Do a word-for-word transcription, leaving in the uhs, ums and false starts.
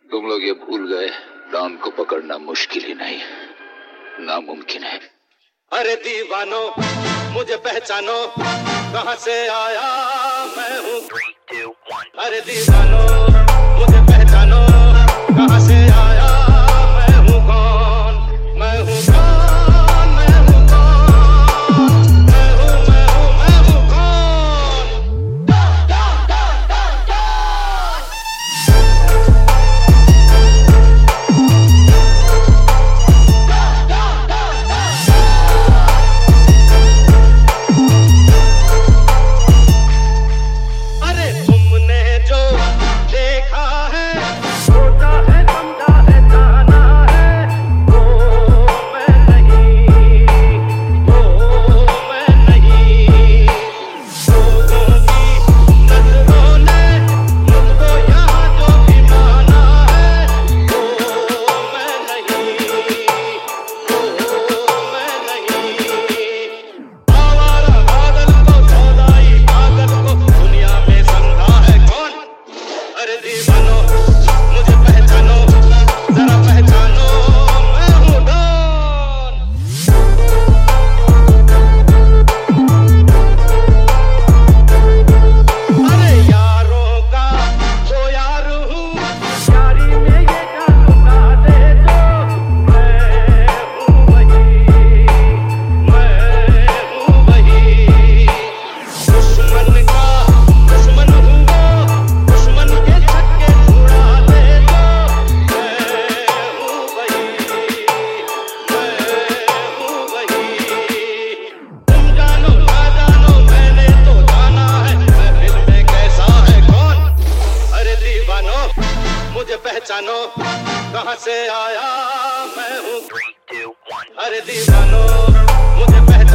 तुम लोग ये भूल गए, डॉन को पकड़ना मुश्किल ही नहीं, नामुमकिन है। अरे दीवानो मुझे पहचानो, कहां से आया मैं हूँ। अरे दीवानो मुझे पहचानो, कहां से आया मैं हूँ कौन, मैं हूँ कौन, मैं हूँ कौन, मैं हूँ मैं हूँ मैं हूँ कौन। अरे तुमने जो देखा है, सोचा है, समझा है, जाना है, वो मैं नहीं, वो मैं नहीं। लोगों की नजरों ने मुझको यहाँ जो भी माना है, वो मैं नहीं, वो मैं नहीं। आवारा बादल को, सौदाई पागल को दुनिया में समझा है कौन। अरे दीवानो मुझे पहचानो, जरा पहचानो मैं हूँ डॉन। अरे यारों का वो यार हूँ, यारी में ये जादू का दे दो। मैं हूँ वही, मैं हूँ वही। दुश्मन का दुश्मन हूँ वो, दुश्मन के छक्के छुड़ा दे दो। मैं हूँ वही, मैं हूँ वही। तुम जानो ना जानो, मैंने तो जाना है महफिल में कैसा है कौन। अरे दीवानो मुझे पहचानो, कहां से आया मैं हूँ। अरे दीवानो मुझे पहचानो।